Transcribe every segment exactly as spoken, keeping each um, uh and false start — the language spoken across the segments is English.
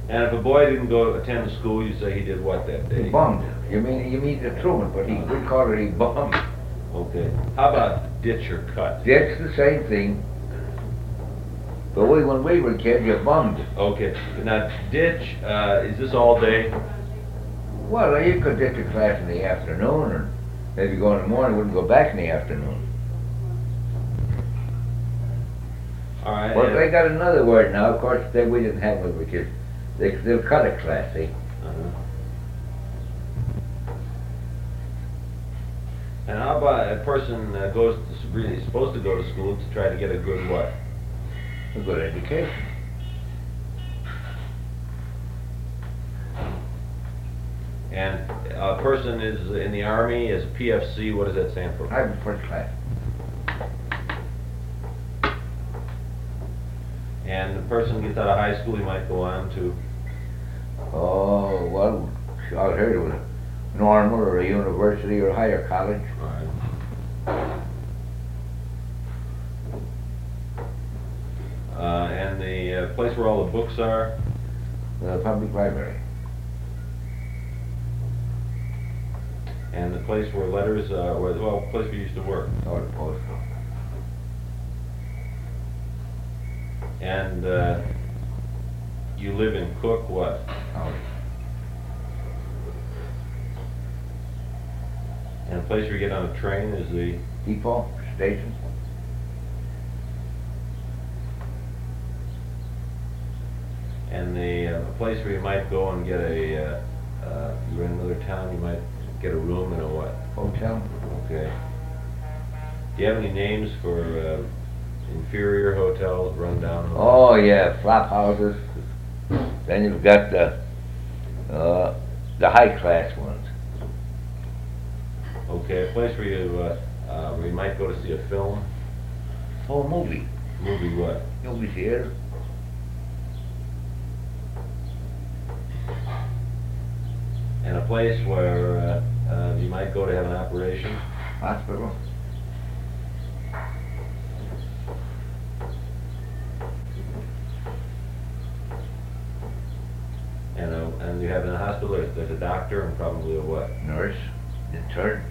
And if a boy didn't go attend school, you say he did what that day? He bummed. You mean you mean the truant, but he we call it he bummed. Okay. How about ditch or cut? That's the same thing. But we, when we were kids, you bummed. Okay. Now ditch, uh, is this all day? Well, you could ditch a class in the afternoon, or maybe go in the morning, wouldn't go back in the afternoon. All right. Well, and- they got another word now. Of course, they, we didn't have it because they they'll cut a class. See. Uh-huh. And how about a person uh, goes to, s- really supposed to go to school to try to get a good what? A good education. And a person is in the Army, is P F C, what does that stand for? I'm first class. And the person gets out of high school, he might go on to, Oh, well, I heard it was normal or a university or a higher college. all right. Uh, and the uh, place where all the books are, The public library. and the place where letters, uh, where, well, the place we used to work. Or the post office. And uh, you live in Cook, what? College. And the place where you get on a train is the, Depot, station. and the uh, place where you might go and get a, uh, uh, you're in another town, you might get a room in a what? Hotel. Okay. Do you have any names for uh, inferior hotels, rundown hotels? Oh yeah, flop houses. Then you've got the uh, the high class ones. Okay, a place where you, uh, uh, where you might go to see a film, Oh, movie. movie what? Movie theater. And a place where uh, uh, you might go to have an operation. Hospital. And, a, and you have in a hospital, there's, there's a doctor and probably a what? Nurse. Intern.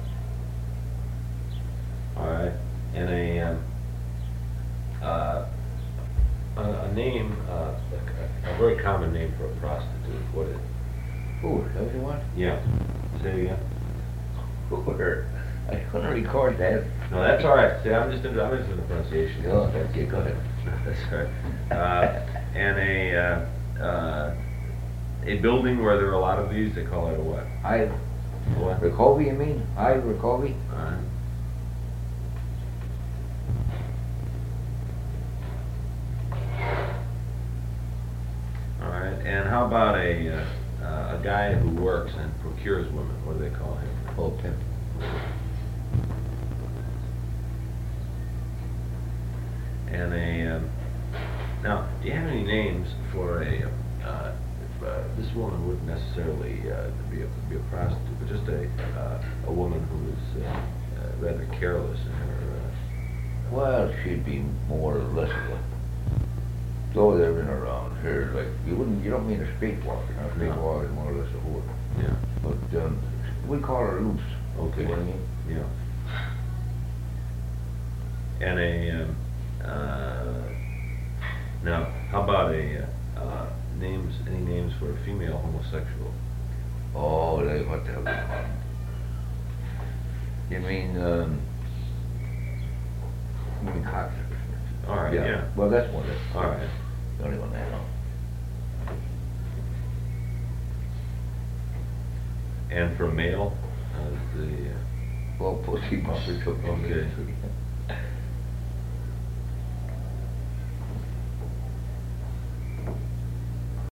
All right. And a, um, uh, a, a name, uh, a, a very common name for a prostitute. What is it? Ooh, is that what you want? Yeah. Say it again. Hooter. I couldn't record that. No, that's all right. See, I'm just into, I'm into the pronunciation. Oh, okay, go ahead. That's all right. Uh, and a, uh, uh, a building where there are a lot of these, they call it a what? I, What? Rakovi, you mean? I, Rakovi? All right. All right. And how about a, uh, uh, a guy who works and procures women? What do they call him? Oh, pimp. And a, um, now, do you have any names for a, uh, if, uh, this woman wouldn't necessarily, uh, be a, be a prostitute, but just a, uh, a woman who is, uh, uh, rather careless in her, Well, she'd be more or less of a, though they're in around here, like, you wouldn't, you don't mean a streetwalker, now streetwalker is more or less a whore. uh, yeah, But, um, we call her loose. okay, You know what I mean? yeah. And a, um, uh, now, how about a, uh, uh, names, any names for a female homosexual? Oh, they, what the hell do you call them? You mean, um, you mean cocksuckers? All right, yeah. Well, that's one, that's All right. the only one I know. And for male, uh, the, uh, Well, pussy bumpers, okay. Okay.